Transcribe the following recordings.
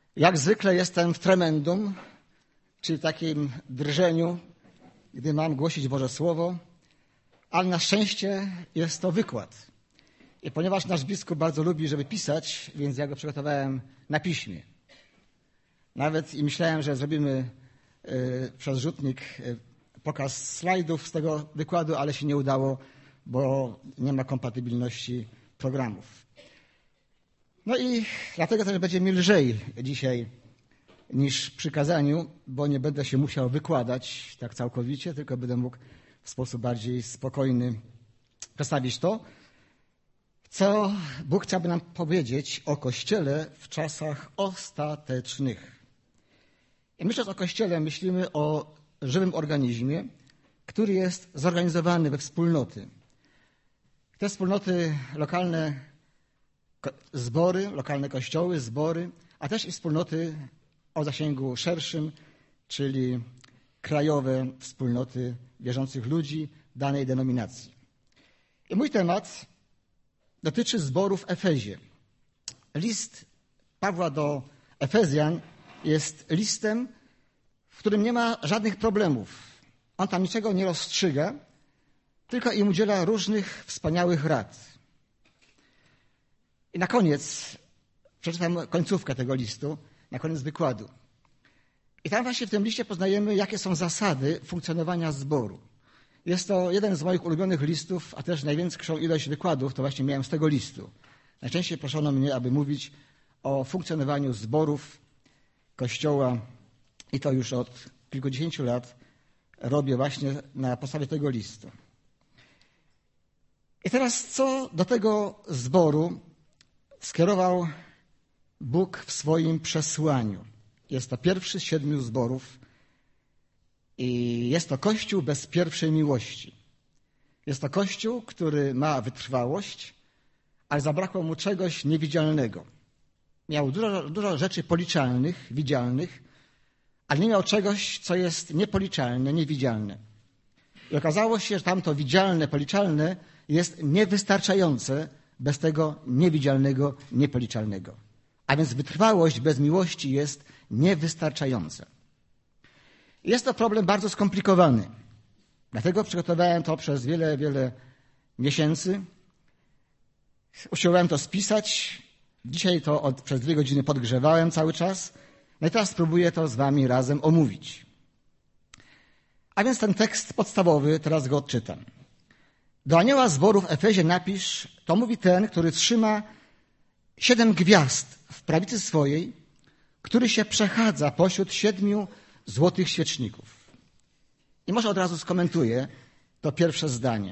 Jak zwykle jestem w tremendum, czyli takim drżeniu, gdy mam głosić Boże Słowo, ale na szczęście jest to wykład. I ponieważ nasz biskup bardzo lubi, żeby pisać, więc ja go przygotowałem na piśmie. Nawet i myślałem, że zrobimy przez rzutnik pokaz slajdów z tego wykładu, ale się nie udało, bo nie ma kompatybilności programów. No i dlatego też będzie mi lżej dzisiaj niż przy kazaniu, bo nie będę się musiał wykładać tak całkowicie, tylko będę mógł w sposób bardziej spokojny przedstawić to, co Bóg chciałby nam powiedzieć o Kościele w czasach ostatecznych. I myśląc o Kościele, myślimy o żywym organizmie, który jest zorganizowany we wspólnoty. Te wspólnoty lokalne, zbory, lokalne kościoły, zbory, a też i wspólnoty o zasięgu szerszym, czyli krajowe wspólnoty wierzących ludzi danej denominacji. I mój temat dotyczy zboru w Efezie. List Pawła do Efezjan jest listem, w którym nie ma żadnych problemów. On tam niczego nie rozstrzyga, tylko im udziela różnych wspaniałych rad. I na koniec przeczytam końcówkę tego listu, na koniec wykładu. I tam właśnie w tym liście poznajemy, jakie są zasady funkcjonowania zboru. Jest to jeden z moich ulubionych listów, a też największą ilość wykładów to właśnie miałem z tego listu. Najczęściej proszono mnie, aby mówić o funkcjonowaniu zborów, Kościoła i to już od kilkudziesięciu lat robię właśnie na podstawie tego listu. I teraz co do tego zboru skierował Bóg w swoim przesłaniu. Jest to pierwszy z 7 zborów i jest to Kościół bez pierwszej miłości. Jest to Kościół, który ma wytrwałość, ale zabrakło mu czegoś niewidzialnego. Miał dużo rzeczy policzalnych, widzialnych, ale nie miał czegoś, co jest niepoliczalne, niewidzialne. I okazało się, że tamto widzialne, policzalne jest niewystarczające bez tego niewidzialnego, niepoliczalnego. A więc wytrwałość bez miłości jest niewystarczająca. Jest to problem bardzo skomplikowany. Dlatego przygotowałem to przez wiele miesięcy. Usiłowałem to spisać. Dzisiaj to przez 2 godziny podgrzewałem cały czas. No i teraz spróbuję to z wami razem omówić. A więc ten tekst podstawowy, teraz go odczytam. Do anioła zboru w Efezie napisz, to mówi ten, który trzyma 7 gwiazd w prawicy swojej, który się przechadza pośród 7 złotych świeczników. I może od razu skomentuję to pierwsze zdanie.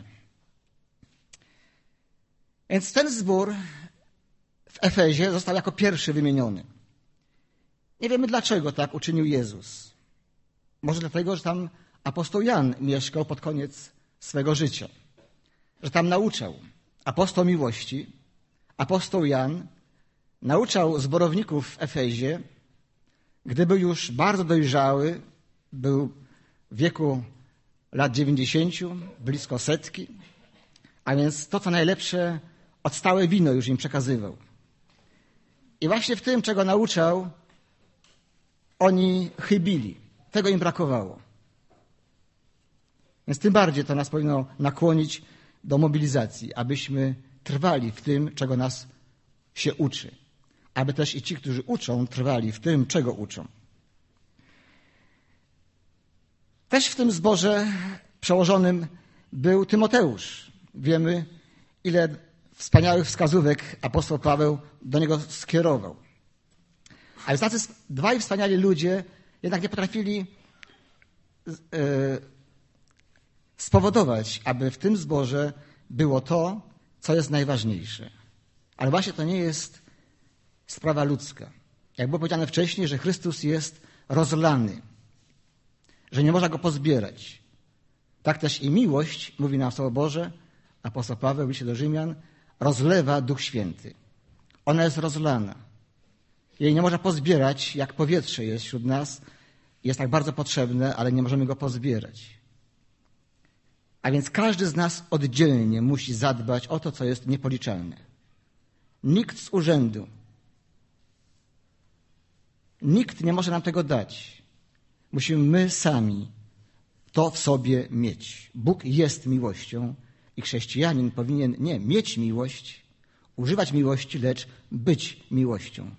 Więc ten zbór w Efezie został jako pierwszy wymieniony. Nie wiemy, dlaczego tak uczynił Jezus. Może dlatego, że tam apostoł Jan mieszkał pod koniec swego życia. Że tam nauczał. Apostoł miłości, apostoł Jan, nauczał zborowników w Efezie, gdy był już bardzo dojrzały, był w wieku lat 90, blisko 100, a więc to, co najlepsze, odstałe wino już im przekazywał. I właśnie w tym, czego nauczał, oni chybili. Tego im brakowało. Więc tym bardziej to nas powinno nakłonić do mobilizacji, abyśmy trwali w tym, czego nas się uczy. Aby też i ci, którzy uczą, trwali w tym, czego uczą. Też w tym zborze przełożonym był Tymoteusz. Wiemy, ile wspaniałych wskazówek apostoł Paweł do niego skierował. Ale tacy 2 wspaniali ludzie jednak nie potrafili spowodować, aby w tym zborze było to, co jest najważniejsze. Ale właśnie to nie jest sprawa ludzka. Jak było powiedziane wcześniej, że Chrystus jest rozlany, że nie można go pozbierać. Tak też i miłość, mówi nam Słowo Boże, apostoł Paweł w liście do Rzymian, rozlewa Duch Święty. Ona jest rozlana. Jej nie można pozbierać, jak powietrze jest wśród nas. Jest tak bardzo potrzebne, ale nie możemy go pozbierać. A więc każdy z nas oddzielnie musi zadbać o to, co jest niepoliczalne. Nikt z urzędu Nikt nie może nam tego dać. Musimy my sami to w sobie mieć. Bóg jest miłością i chrześcijanin powinien nie mieć miłość, używać miłości, lecz być miłością.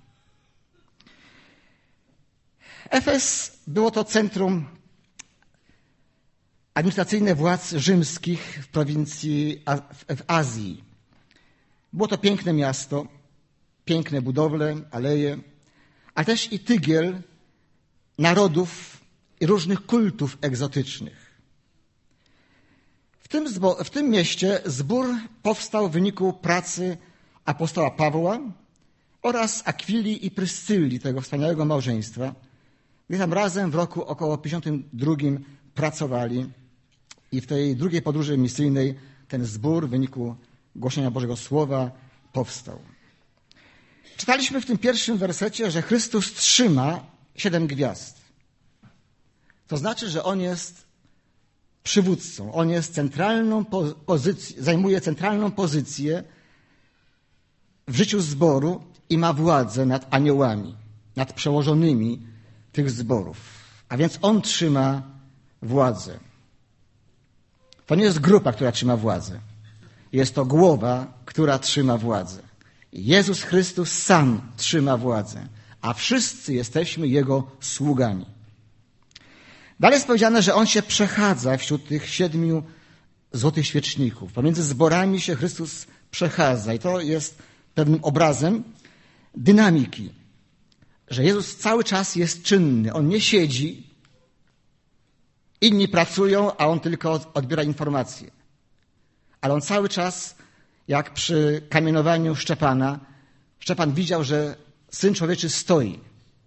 Efes było to centrum administracyjne władz rzymskich w prowincji w Azji. Było to piękne miasto, piękne budowle, aleje, ale też i tygiel narodów i różnych kultów egzotycznych. W tym mieście zbór powstał w wyniku pracy apostoła Pawła oraz Akwili i Pryscylli, tego wspaniałego małżeństwa, gdy tam razem w roku około 52 pracowali i w tej drugiej podróży misyjnej ten zbór w wyniku głoszenia Bożego Słowa powstał. Czytaliśmy w tym pierwszym wersecie, że Chrystus trzyma 7 gwiazd. To znaczy, że On jest przywódcą. On jest zajmuje centralną pozycję w życiu zboru i ma władzę nad aniołami, nad przełożonymi tych zborów. A więc On trzyma władzę. To nie jest grupa, która trzyma władzę. Jest to głowa, która trzyma władzę. Jezus Chrystus sam trzyma władzę, a wszyscy jesteśmy Jego sługami. Dalej jest powiedziane, że On się przechadza wśród tych 7 złotych świeczników. Pomiędzy zborami się Chrystus przechadza i to jest pewnym obrazem dynamiki, że Jezus cały czas jest czynny. On nie siedzi, inni pracują, a On tylko odbiera informacje. Ale On cały czas, jak przy kamienowaniu Szczepana, Szczepan widział, że Syn Człowieczy stoi.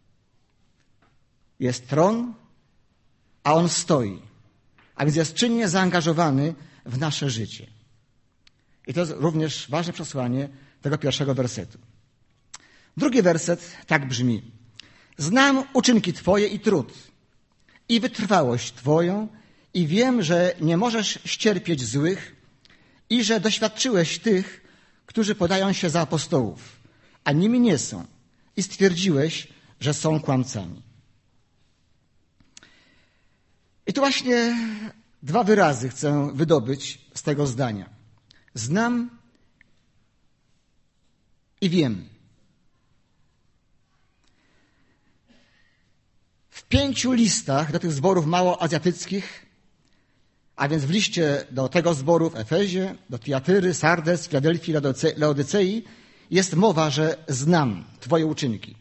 Jest tron, a On stoi. A więc jest czynnie zaangażowany w nasze życie. I to jest również ważne przesłanie tego pierwszego wersetu. Drugi werset tak brzmi. Znam uczynki Twoje i trud, i wytrwałość Twoją, i wiem, że nie możesz ścierpieć złych, i że doświadczyłeś tych, którzy podają się za apostołów, a nimi nie są, i stwierdziłeś, że są kłamcami. I tu właśnie 2 wyrazy chcę wydobyć z tego zdania. Znam i wiem. W 5 listach do tych zborów małoazjatyckich, a więc w liście do tego zboru w Efezie, do Tiatyry, Sardes, Filadelfii, Laodycei jest mowa, że znam Twoje uczynki.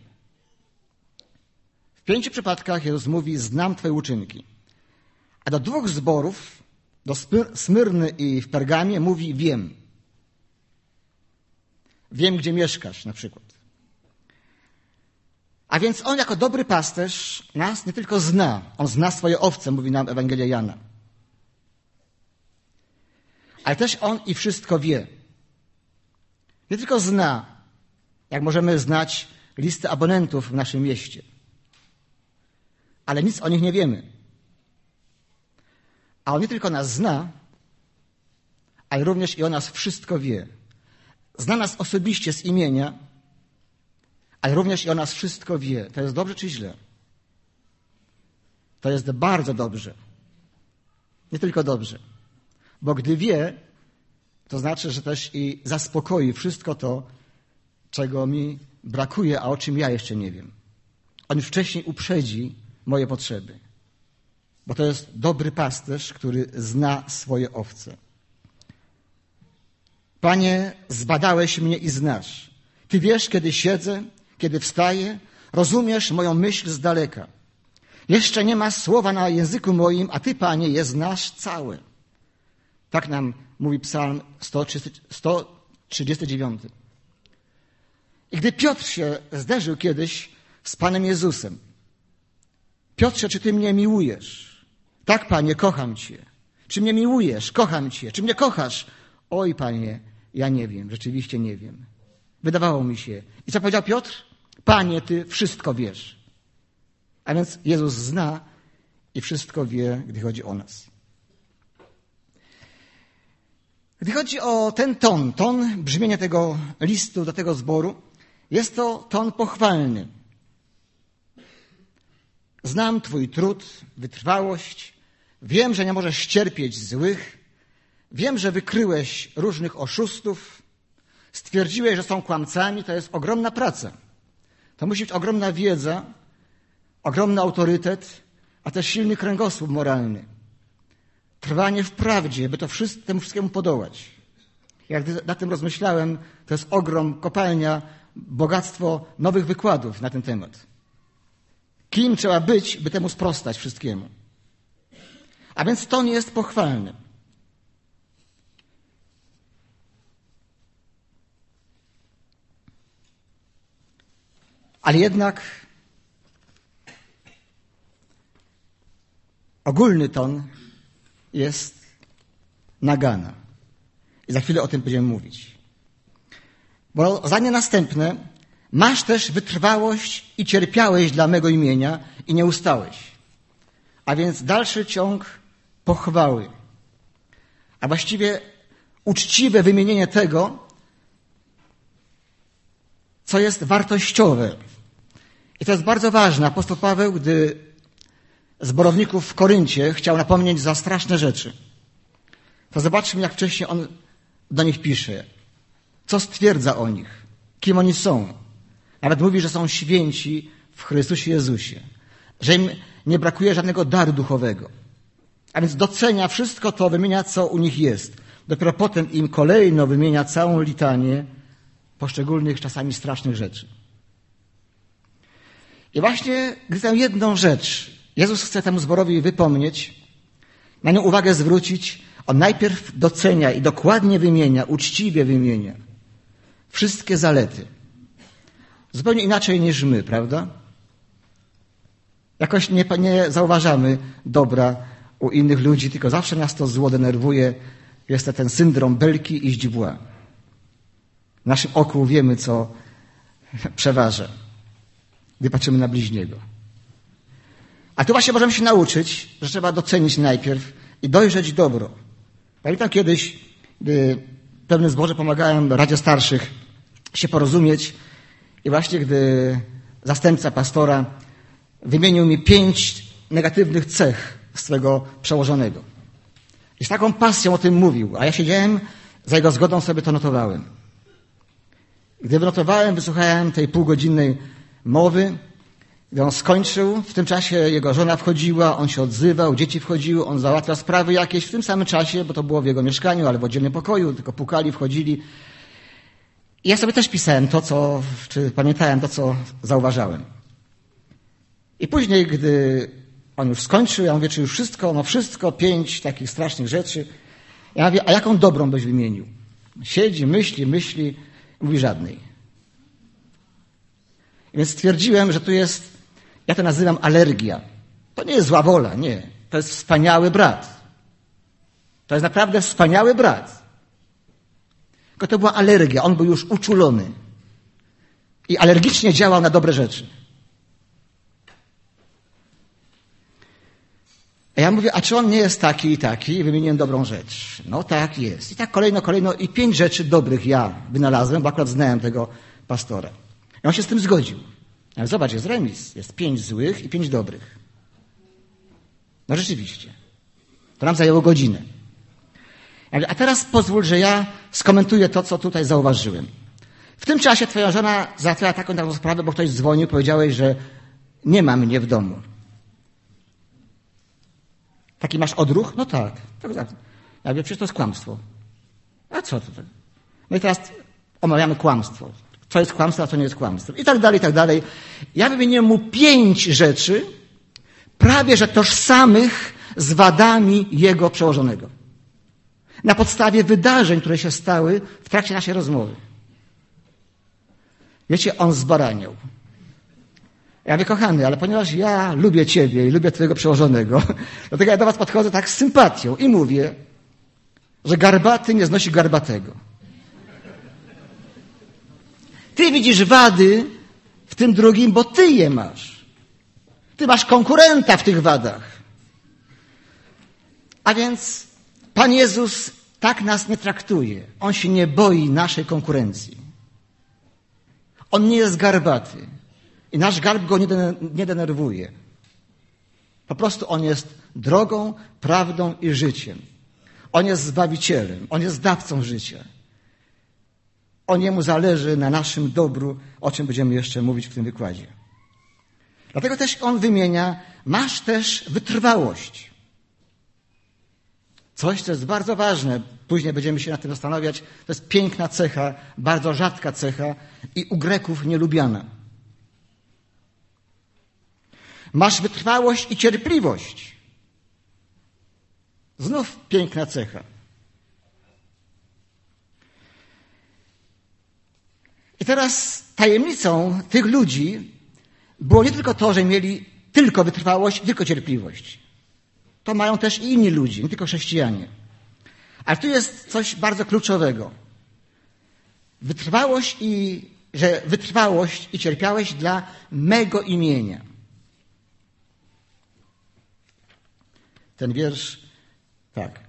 W 5 przypadkach Jezus mówi, znam Twoje uczynki. A do 2 zborów, do Smyrny i w Pergamie mówi, wiem. Wiem, gdzie mieszkasz na przykład. A więc On jako dobry pasterz nas nie tylko zna, On zna swoje owce, mówi nam Ewangelia Jana. Ale też On i wszystko wie. Nie tylko zna, jak możemy znać listy abonentów w naszym mieście. Ale nic o nich nie wiemy. A On nie tylko nas zna, ale również i o nas wszystko wie. Zna nas osobiście z imienia, ale również i o nas wszystko wie. To jest dobrze czy źle? To jest bardzo dobrze. Nie tylko dobrze. Bo gdy wie, to znaczy, że też i zaspokoi wszystko to, czego mi brakuje, a o czym ja jeszcze nie wiem. On już wcześniej uprzedzi moje potrzeby. Bo to jest dobry pasterz, który zna swoje owce. Panie, zbadałeś mnie i znasz. Ty wiesz, kiedy siedzę, kiedy wstaję, rozumiesz moją myśl z daleka. Jeszcze nie ma słowa na języku moim, a Ty, Panie, je znasz całe. Tak nam mówi Psalm 139. I gdy Piotr się zderzył kiedyś z Panem Jezusem, Piotrze, czy Ty mnie miłujesz? Tak, Panie, kocham Cię. Czy mnie miłujesz? Kocham Cię. Czy mnie kochasz? Oj, Panie, ja nie wiem, rzeczywiście nie wiem. Wydawało mi się. I co powiedział Piotr? Panie, Ty wszystko wiesz. A więc Jezus zna i wszystko wie, gdy chodzi o nas. Gdy chodzi o ten ton brzmienia tego listu do tego zboru, jest to ton pochwalny. Znam Twój trud, wytrwałość. Wiem, że nie możesz cierpieć złych. Wiem, że wykryłeś różnych oszustów. Stwierdziłeś, że są kłamcami. To jest ogromna praca. To musi być ogromna wiedza, ogromny autorytet, a też silny kręgosłup moralny. Trwanie w prawdzie, by temu wszystkiemu podołać. Jak nad tym rozmyślałem, to jest ogrom, kopalnia, bogactwo nowych wykładów na ten temat. Kim trzeba być, by temu sprostać wszystkiemu? A więc to nie jest pochwalne. Ale jednak ogólny ton jest nagana. I za chwilę o tym będziemy mówić. Bo zdanie następne: masz też wytrwałość i cierpiałeś dla mego imienia i nie ustałeś. A więc dalszy ciąg pochwały. A właściwie uczciwe wymienienie tego, co jest wartościowe. I to jest bardzo ważne. Apostoł Paweł, gdy zborowników w Koryncie chciał napomnieć za straszne rzeczy, to zobaczmy, jak wcześniej on do nich pisze. Co stwierdza o nich? Kim oni są? Nawet mówi, że są święci w Chrystusie Jezusie. Że im nie brakuje żadnego daru duchowego. A więc docenia wszystko to, wymienia, co u nich jest. Dopiero potem im kolejno wymienia całą litanię poszczególnych, czasami strasznych rzeczy. I właśnie, gdy tę jedną rzecz Jezus chce temu zborowi wypomnieć, na nią uwagę zwrócić, on najpierw docenia i dokładnie wymienia, uczciwie wymienia wszystkie zalety. Zupełnie inaczej niż my, prawda? Jakoś nie zauważamy dobra u innych ludzi, tylko zawsze nas to zło denerwuje. Jest to ten syndrom belki i źdźbła. W naszym oku wiemy, co przeważa, gdy patrzymy na bliźniego. A tu właśnie możemy się nauczyć, że trzeba docenić najpierw i dojrzeć dobro. Pamiętam kiedyś, gdy w pewnym zborze pomagałem Radzie Starszych się porozumieć i właśnie gdy zastępca pastora wymienił mi 5 negatywnych cech swego przełożonego. I z taką pasją o tym mówił, a ja siedziałem, za jego zgodą sobie to notowałem. Gdy wynotowałem, wysłuchałem tej półgodzinnej mowy, gdy on skończył, w tym czasie jego żona wchodziła, on się odzywał, dzieci wchodziły, on załatwiał sprawy jakieś w tym samym czasie, bo to było w jego mieszkaniu, ale w oddzielnym pokoju, tylko pukali, wchodzili. I ja sobie też pisałem czy pamiętałem to, co zauważałem. I później, gdy on już skończył, ja mówię, czy już wszystko? No wszystko, 5 takich strasznych rzeczy. Ja mówię, a jaką dobrą byś wymienił? Siedzi, myśli, mówi żadnej. I więc stwierdziłem, że tu jest, ja to nazywam alergia. To nie jest zła wola, nie. To jest wspaniały brat. To jest naprawdę wspaniały brat. Tylko to była alergia, on był już uczulony. I alergicznie działał na dobre rzeczy. A ja mówię, a czy on nie jest taki i taki? I wymieniłem dobrą rzecz. No tak jest. I tak kolejno i 5 rzeczy dobrych ja wynalazłem, bo akurat znałem tego pastora. I on się z tym zgodził. Ale zobacz, jest remis. Jest 5 złych i 5 dobrych. No rzeczywiście. To nam zajęło godzinę. Ja mówię, a teraz pozwól, że ja skomentuję to, co tutaj zauważyłem. W tym czasie twoja żona załatwiała taką sprawę, bo ktoś dzwonił, powiedziałeś, że nie ma mnie w domu. Taki masz odruch? No tak. Ja mówię, przecież to jest kłamstwo. A co to? No i teraz omawiamy kłamstwo. Co jest kłamstwo, a co nie jest kłamstwo. I tak dalej, i tak dalej. Ja wymieniłem mu 5 rzeczy, prawie że tożsamych z wadami jego przełożonego. Na podstawie wydarzeń, które się stały w trakcie naszej rozmowy. Wiecie, on zbaraniał. Ja mówię, kochany, ale ponieważ ja lubię ciebie i lubię twojego przełożonego, dlatego ja do was podchodzę tak z sympatią i mówię, że garbaty nie znosi garbatego. Ty widzisz wady w tym drugim, bo ty je masz. Ty masz konkurenta w tych wadach. A więc Pan Jezus tak nas nie traktuje. On się nie boi naszej konkurencji. On nie jest garbaty. I nasz garb go nie denerwuje. Po prostu On jest drogą, prawdą i życiem. On jest Zbawicielem, On jest dawcą życia. O Niemu zależy na naszym dobru, o czym będziemy jeszcze mówić w tym wykładzie. Dlatego też On wymienia, masz też wytrwałość. Coś, co jest bardzo ważne, później będziemy się nad tym zastanawiać, to jest piękna cecha, bardzo rzadka cecha i u Greków nielubiana. Masz wytrwałość i cierpliwość. Znów piękna cecha. I teraz tajemnicą tych ludzi było nie tylko to, że mieli tylko wytrwałość, tylko cierpliwość. To mają też i inni ludzie, nie tylko chrześcijanie. Ale tu jest coś bardzo kluczowego. Wytrwałość i cierpiałeś dla mego imienia. Ten wiersz, tak.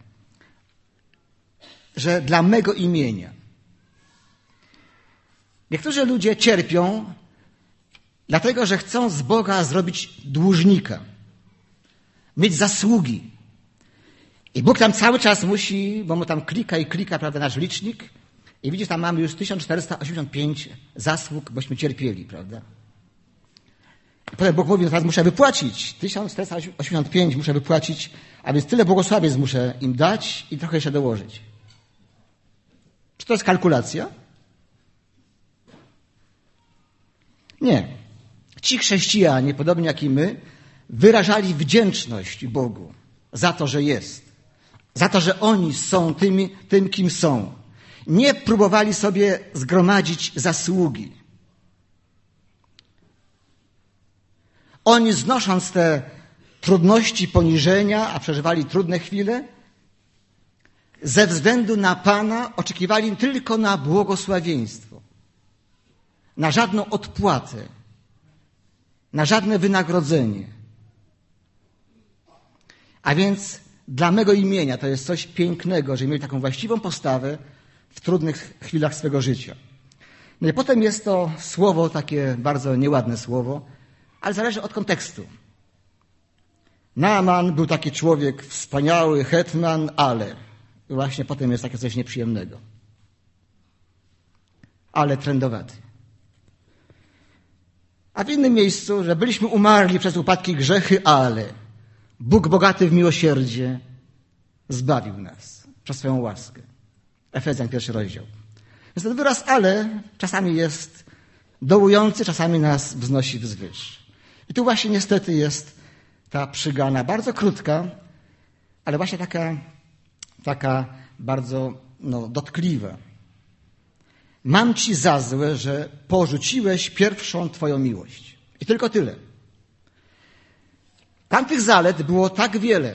Że dla mego imienia. Niektórzy ludzie cierpią, dlatego że chcą z Boga zrobić dłużnika. Mieć zasługi. I Bóg tam cały czas musi, bo mu tam klika, prawda, nasz licznik. I widzisz, tam mamy już 1485 zasług, bośmy cierpieli, prawda. I potem Bóg mówi, no teraz muszę wypłacić. 1485 muszę wypłacić, a więc tyle błogosławieństw muszę im dać i trochę jeszcze dołożyć. Czy to jest kalkulacja? Nie. Ci chrześcijanie, podobnie jak i my, wyrażali wdzięczność Bogu za to, że jest. Za to, że oni są tym, kim są. Nie próbowali sobie zgromadzić zasługi. Oni znosząc te trudności, poniżenia, a przeżywali trudne chwile, ze względu na Pana oczekiwali tylko na błogosławieństwo. Na żadną odpłatę. Na żadne wynagrodzenie. A więc dla mego imienia to jest coś pięknego, że mieli taką właściwą postawę w trudnych chwilach swego życia. No i potem jest to słowo, takie bardzo nieładne słowo, ale zależy od kontekstu. Naaman był taki człowiek, wspaniały hetman, ale właśnie potem jest takie coś nieprzyjemnego. Ale trędowaty. A w innym miejscu, że byliśmy umarli przez upadki grzechy, ale Bóg bogaty w miłosierdzie zbawił nas przez swoją łaskę. Efezjan 1 rozdział. Więc ten wyraz ale czasami jest dołujący, czasami nas wznosi wzwyż. I tu właśnie niestety jest ta przygana, bardzo krótka, ale właśnie taka bardzo dotkliwa. Mam ci za złe, że porzuciłeś pierwszą twoją miłość. I tylko tyle. Tamtych zalet było tak wiele.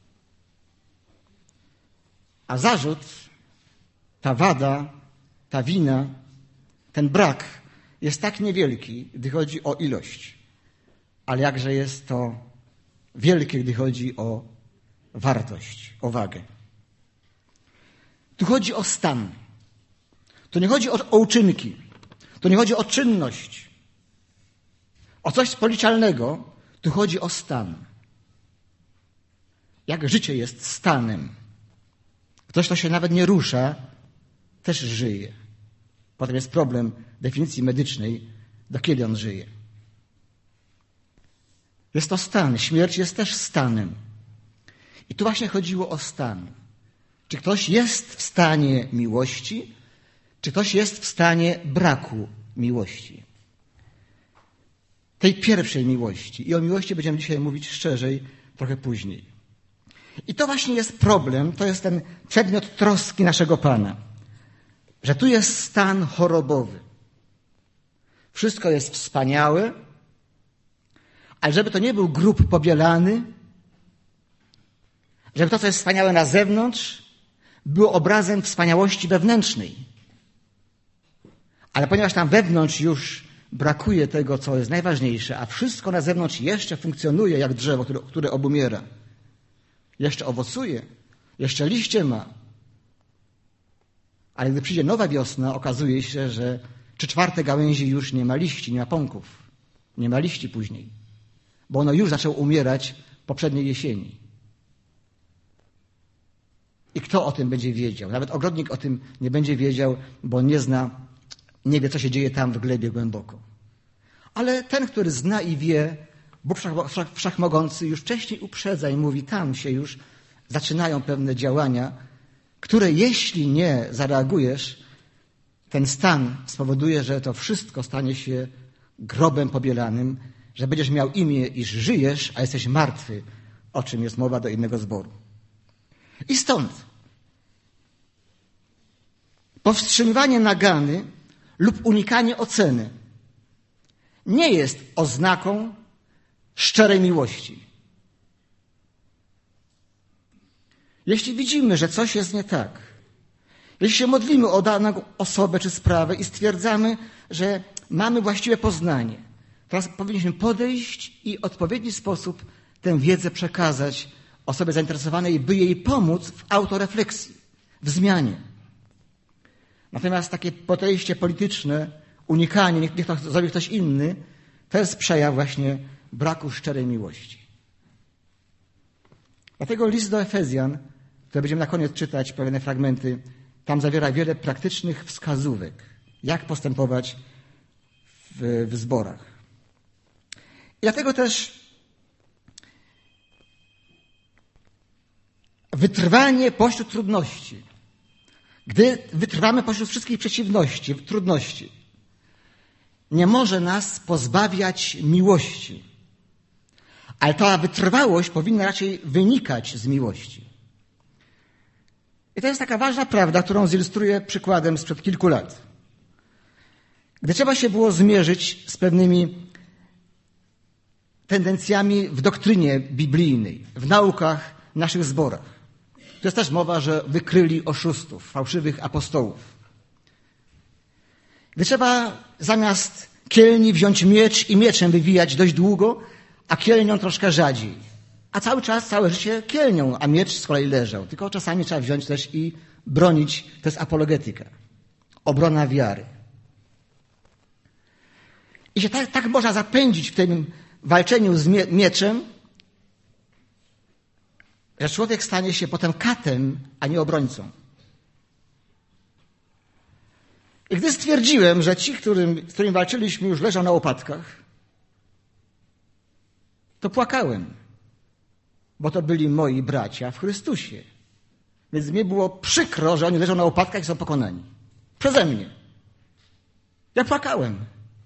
A zarzut, ta wada, ta wina, ten brak jest tak niewielki, gdy chodzi o ilość. Ale jakże jest to wielkie, gdy chodzi o wartość, o wagę. Tu chodzi o stan. Tu nie chodzi o uczynki. Tu nie chodzi o czynność. O coś policzalnego. Tu chodzi o stan. Jak życie jest stanem. Ktoś, kto się nawet nie rusza, też żyje. Potem jest problem definicji medycznej, do kiedy on żyje. Jest to stan. Śmierć jest też stanem. I tu właśnie chodziło o stan. Czy ktoś jest w stanie miłości, czy ktoś jest w stanie braku miłości. Tej pierwszej miłości. I o miłości będziemy dzisiaj mówić szerzej, trochę później. I to właśnie jest problem, to jest ten przedmiot troski naszego Pana. Że tu jest stan chorobowy. Wszystko jest wspaniałe, ale żeby to nie był grób pobielany, żeby to, co jest wspaniałe na zewnątrz, było obrazem wspaniałości wewnętrznej. Ale ponieważ tam wewnątrz już brakuje tego, co jest najważniejsze, a wszystko na zewnątrz jeszcze funkcjonuje jak drzewo, które obumiera. Jeszcze owocuje, jeszcze liście ma. Ale gdy przyjdzie nowa wiosna, okazuje się, że 3/4 gałęzi już nie ma liści, nie ma pąków. Nie ma liści później. Bo ono już zaczęło umierać poprzedniej jesieni. I kto o tym będzie wiedział? Nawet ogrodnik o tym nie będzie wiedział, bo nie wie, co się dzieje tam w glebie głęboko. Ale ten, który zna i wie, Bóg Wszechmogący już wcześniej uprzedza i mówi, tam się już zaczynają pewne działania, które jeśli nie zareagujesz, ten stan spowoduje, że to wszystko stanie się grobem pobielanym, że będziesz miał imię, iż żyjesz, a jesteś martwy, o czym jest mowa do innego zboru. I stąd powstrzymywanie nagany lub unikanie oceny nie jest oznaką szczerej miłości. Jeśli widzimy, że coś jest nie tak, jeśli się modlimy o daną osobę czy sprawę i stwierdzamy, że mamy właściwe poznanie, teraz powinniśmy podejść i w odpowiedni sposób tę wiedzę przekazać osobie zainteresowanej, by jej pomóc w autorefleksji, w zmianie. Natomiast takie podejście polityczne, unikanie, niech to zrobi ktoś inny, to jest przejaw właśnie braku szczerej miłości. Dlatego list do Efezjan, który będziemy na koniec czytać, pewne fragmenty, tam zawiera wiele praktycznych wskazówek, jak postępować w zborach. I dlatego też wytrwanie pośród trudności. Gdy wytrwamy pośród wszystkich przeciwności, trudności, nie może nas pozbawiać miłości. Ale ta wytrwałość powinna raczej wynikać z miłości. I to jest taka ważna prawda, którą zilustruję przykładem sprzed kilku lat. Gdy trzeba się było zmierzyć z pewnymi tendencjami w doktrynie biblijnej, w naukach w naszych zborach. To jest też mowa, że wykryli oszustów, fałszywych apostołów. Gdy trzeba zamiast kielni wziąć miecz i mieczem wywijać dość długo, a kielnią troszkę rzadziej. A cały czas, całe życie kielnią, a miecz z kolei leżał. Tylko czasami trzeba wziąć też i bronić. To jest apologetyka. Obrona wiary. I się tak można zapędzić w tym walczeniu z mieczem, że człowiek stanie się potem katem, a nie obrońcą. I gdy stwierdziłem, że ci, z którymi walczyliśmy, już leżą na łopatkach, to płakałem, bo to byli moi bracia w Chrystusie. Więc mi było przykro, że oni leżą na łopatkach i są pokonani. Przeze mnie. Ja płakałem.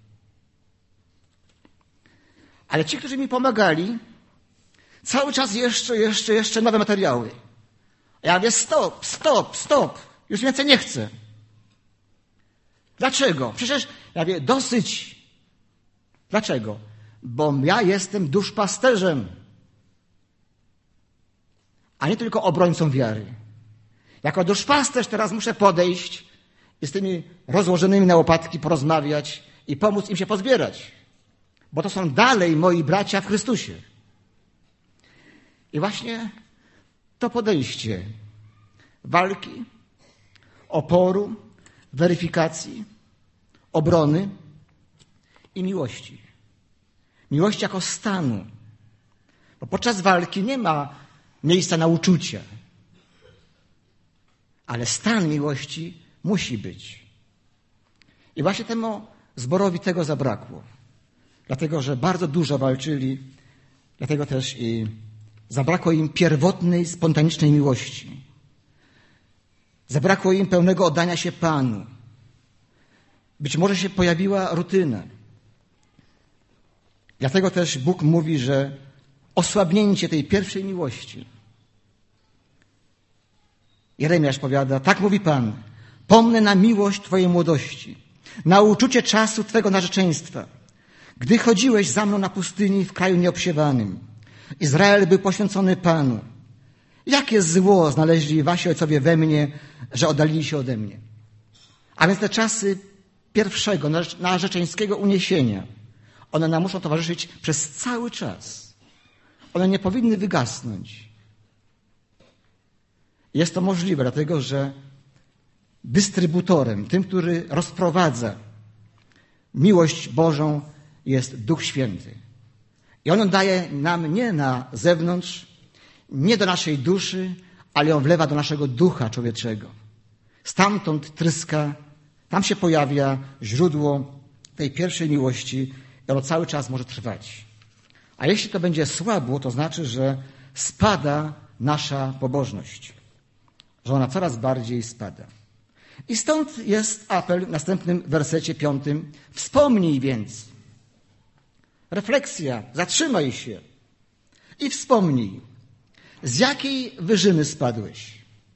Ale ci, którzy mi pomagali, cały czas jeszcze nowe materiały. Ja mówię, stop. Już więcej nie chcę. Dlaczego? Przecież, ja mówię, dosyć. Dlaczego? Bo ja jestem duszpasterzem, a nie tylko obrońcą wiary. Jako duszpasterz teraz muszę podejść i z tymi rozłożonymi na łopatki porozmawiać i pomóc im się pozbierać. Bo to są dalej moi bracia w Chrystusie. I właśnie to podejście walki, oporu, weryfikacji, obrony i miłości. Miłości jako stanu. Bo podczas walki nie ma miejsca na uczucia. Ale stan miłości musi być. I właśnie temu zborowi tego zabrakło. Dlatego, że bardzo dużo walczyli, dlatego też i zabrakło im pierwotnej, spontanicznej miłości. Zabrakło im pełnego oddania się Panu. Być może się pojawiła rutyna. Dlatego też Bóg mówi, że osłabnięcie tej pierwszej miłości. Jeremiasz powiada, tak mówi Pan, pomnę na miłość Twojej młodości, na uczucie czasu Twego narzeczeństwa, gdy chodziłeś za mną na pustyni w kraju nieobsiewanym. Izrael był poświęcony Panu. Jakie zło znaleźli wasi ojcowie we mnie, że oddalili się ode mnie? A więc te czasy pierwszego narzeczeńskiego uniesienia, one nam muszą towarzyszyć przez cały czas. One nie powinny wygasnąć. Jest to możliwe, dlatego że dystrybutorem, tym, który rozprowadza miłość Bożą, jest Duch Święty. I on ją daje nam nie na zewnątrz, nie do naszej duszy, ale ją wlewa do naszego ducha człowieczego. Stamtąd tryska, tam się pojawia źródło tej pierwszej miłości i ono cały czas może trwać. A jeśli to będzie słabło, to znaczy, że spada nasza pobożność. Że ona coraz bardziej spada. I stąd jest apel w następnym wersecie 5. Wspomnij więc. Refleksja, zatrzymaj się i wspomnij, z jakiej wyżyny spadłeś.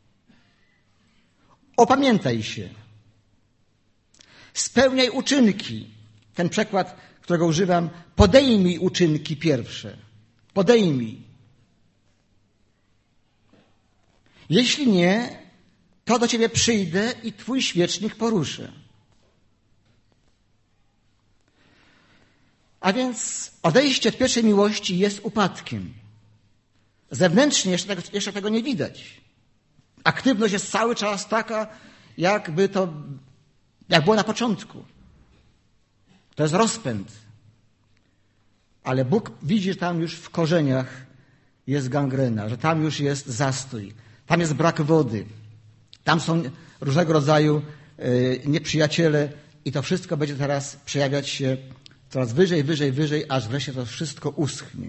Opamiętaj się. Spełniaj uczynki. Ten przekład, którego używam, podejmij uczynki pierwsze. Podejmij. Jeśli nie, to do ciebie przyjdę i twój świecznik poruszę. A więc odejście od pierwszej miłości jest upadkiem. Zewnętrznie jeszcze tego nie widać. Aktywność jest cały czas taka, jak było na początku. To jest rozpęd. Ale Bóg widzi, że tam już w korzeniach jest gangrena, że tam już jest zastój, tam jest brak wody, tam są różnego rodzaju nieprzyjaciele i to wszystko będzie teraz przejawiać się coraz wyżej, wyżej, wyżej, aż wreszcie to wszystko uschnie.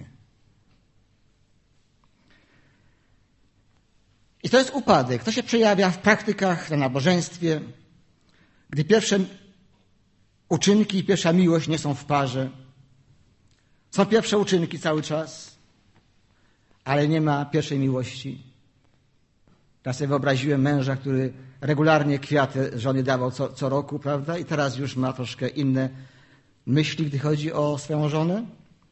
I to jest upadek. To się przejawia w praktykach, na nabożeństwie, gdy pierwsze uczynki i pierwsza miłość nie są w parze. Są pierwsze uczynki cały czas, ale nie ma pierwszej miłości. Ja sobie wyobraziłem męża, który regularnie kwiaty żony dawał co roku, prawda? I teraz już ma troszkę inne myśli, gdy chodzi o swoją żonę.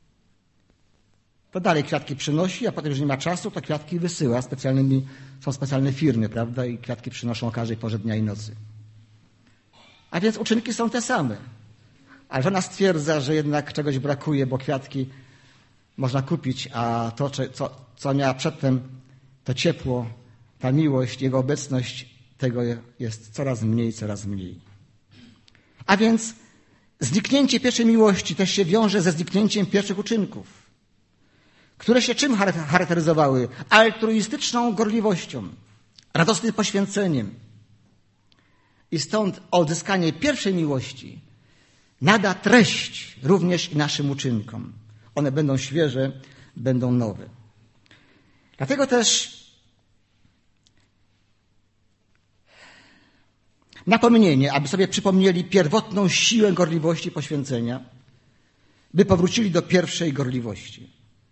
To dalej kwiatki przynosi, a potem już nie ma czasu, to kwiatki wysyła. Są specjalne firmy, prawda? I kwiatki przynoszą o każdej porze dnia i nocy. A więc uczynki są te same. Ale żona stwierdza, że jednak czegoś brakuje, bo kwiatki można kupić, a to, co miała przedtem, to ciepło, ta miłość, jego obecność, tego jest coraz mniej, coraz mniej. A więc zniknięcie pierwszej miłości też się wiąże ze zniknięciem pierwszych uczynków, które się czym charakteryzowały? Altruistyczną gorliwością, radosnym poświęceniem. I stąd odzyskanie pierwszej miłości nada treść również i naszym uczynkom. One będą świeże, będą nowe. Dlatego też napomnienie, aby sobie przypomnieli pierwotną siłę gorliwości poświęcenia, by powrócili do pierwszej gorliwości.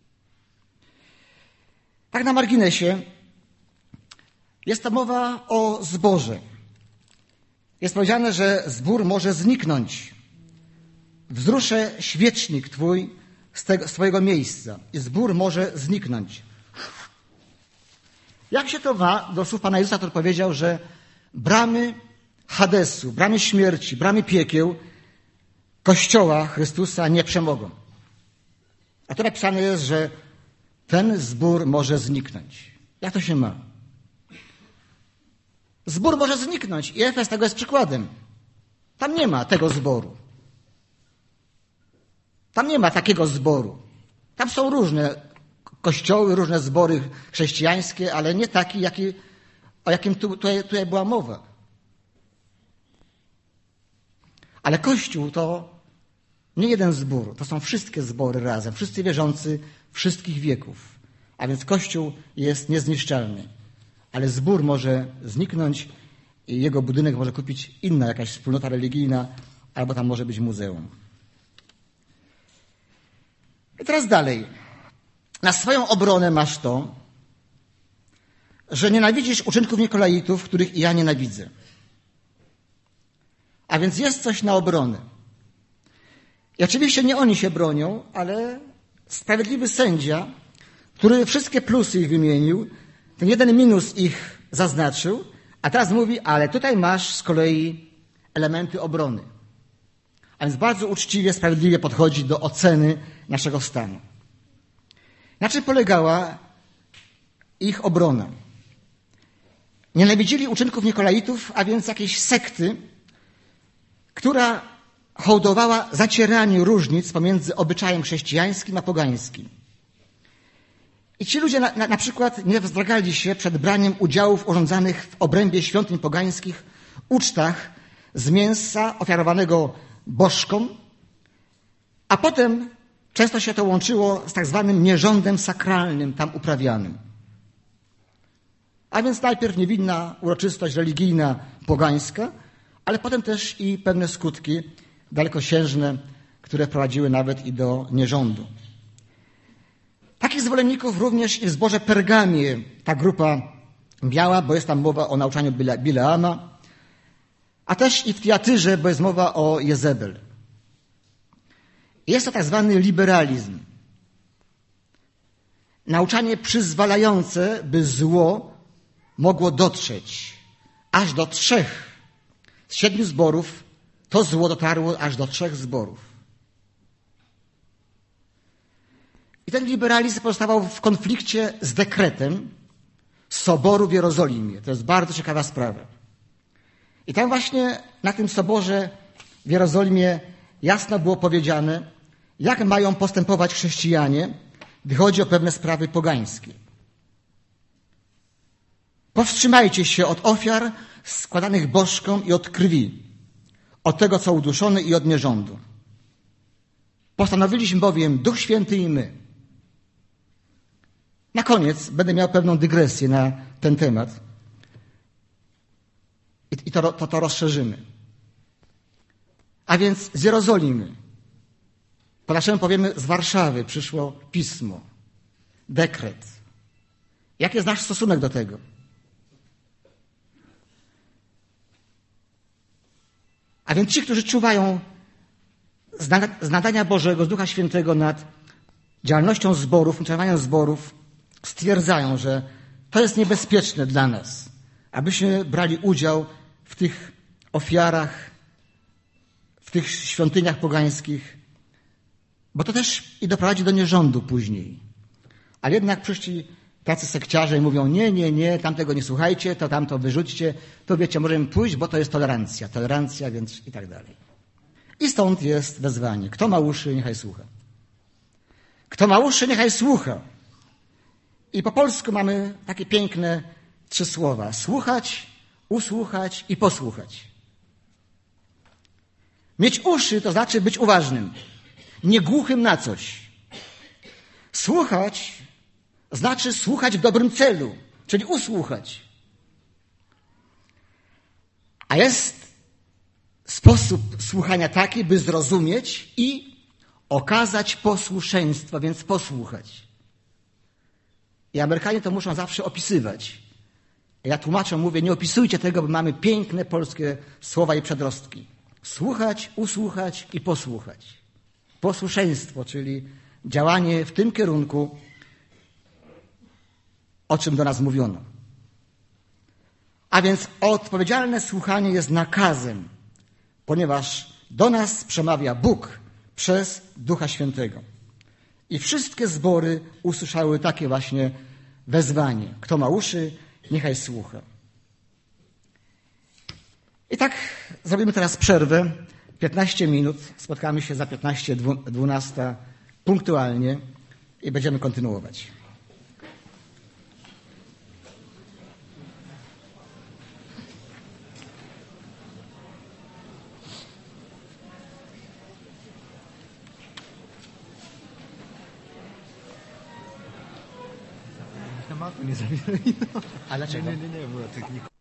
Tak na marginesie jest to mowa o zborze. Jest powiedziane, że zbór może zniknąć. Wzruszę świecznik twój z twojego miejsca i zbór może zniknąć. Jak się to ma do słów Pana Jezusa, który powiedział, że bramy Hadesu, bramy śmierci, bramy piekieł Kościoła Chrystusa nie przemogą. A tu napisane jest, że ten zbór może zniknąć. Jak to się ma? Zbór może zniknąć i Efes tego jest przykładem. Tam nie ma tego zboru. Tam nie ma takiego zboru. Tam są różne kościoły, różne zbory chrześcijańskie, ale nie taki, o jakim tutaj była mowa. Ale Kościół to nie jeden zbór, to są wszystkie zbory razem, wszyscy wierzący wszystkich wieków. A więc Kościół jest niezniszczalny. Ale zbór może zniknąć i jego budynek może kupić inna jakaś wspólnota religijna, albo tam może być muzeum. I teraz dalej. Na swoją obronę masz to, że nienawidzisz uczynków Nikolaitów, których i ja nienawidzę. A więc jest coś na obronę. I oczywiście nie oni się bronią, ale sprawiedliwy sędzia, który wszystkie plusy ich wymienił, ten jeden minus ich zaznaczył, a teraz mówi, ale tutaj masz z kolei elementy obrony. A więc bardzo uczciwie, sprawiedliwie podchodzi do oceny naszego stanu. Na czym polegała ich obrona? Nienawidzili uczynków Nikolaitów, a więc jakiejś sekty, która hołdowała zacieraniu różnic pomiędzy obyczajem chrześcijańskim a pogańskim. I ci ludzie na przykład nie wzdragali się przed braniem udziałów urządzanych w obrębie świątyń pogańskich, ucztach z mięsa ofiarowanego bożkom, a potem często się to łączyło z tak zwanym nierządem sakralnym tam uprawianym. A więc najpierw niewinna uroczystość religijna pogańska, ale potem też i pewne skutki dalekosiężne, które prowadziły nawet i do nierządu. Takich zwolenników również i w zborze Pergamie ta grupa miała, bo jest tam mowa o nauczaniu Bileama, a też i w Tiatyrze, bo jest mowa o Jezebel. Jest to tak zwany liberalizm. Nauczanie przyzwalające, by zło mogło dotrzeć aż do 3 z 7 zborów. To zło dotarło aż do 3 zborów. I ten liberalizm pozostawał w konflikcie z dekretem Soboru w Jerozolimie. To jest bardzo ciekawa sprawa. I tam właśnie na tym Soborze w Jerozolimie jasno było powiedziane, jak mają postępować chrześcijanie, gdy chodzi o pewne sprawy pogańskie. Powstrzymajcie się od ofiar składanych bożkom i od krwi, od tego, co uduszone i od nierządu. Postanowiliśmy bowiem Duch Święty i my. Na koniec będę miał pewną dygresję na ten temat i to rozszerzymy. A więc z Jerozolimy, po naszemu powiemy z Warszawy przyszło pismo, dekret. Jaki jest nasz stosunek do tego? A więc ci, którzy czuwają z nadania Bożego, z Ducha Świętego nad działalnością zborów, funkcjonowaniem zborów, stwierdzają, że to jest niebezpieczne dla nas, abyśmy brali udział w tych ofiarach, w tych świątyniach pogańskich, bo to też i doprowadzi do nierządu później. Ale jednak przyszli tacy sekciarze i mówią, nie, tamtego nie słuchajcie, to tamto wyrzućcie, to wiecie, możemy pójść, bo to jest tolerancja, więc i tak dalej. I stąd jest wezwanie. Kto ma uszy, niechaj słucha. Kto ma uszy, niechaj słucha. I po polsku mamy takie piękne 3 słowa. Słuchać, usłuchać i posłuchać. Mieć uszy to znaczy być uważnym, nie głuchym na coś. Słuchać znaczy słuchać w dobrym celu, czyli usłuchać. A jest sposób słuchania taki, by zrozumieć i okazać posłuszeństwo, więc posłuchać. I Amerykanie to muszą zawsze opisywać. Ja tłumaczom mówię, nie opisujcie tego, bo mamy piękne polskie słowa i przedrostki. Słuchać, usłuchać i posłuchać. Posłuszeństwo, czyli działanie w tym kierunku, o czym do nas mówiono. A więc odpowiedzialne słuchanie jest nakazem, ponieważ do nas przemawia Bóg przez Ducha Świętego. I wszystkie zbory usłyszały takie właśnie wezwanie. Kto ma uszy, niechaj słucha. I tak zrobimy teraz przerwę. 15 minut. Spotkamy się za 15:12 punktualnie i będziemy kontynuować. Tematu nie zabieraj. Ale dlaczego? Nie, była technika.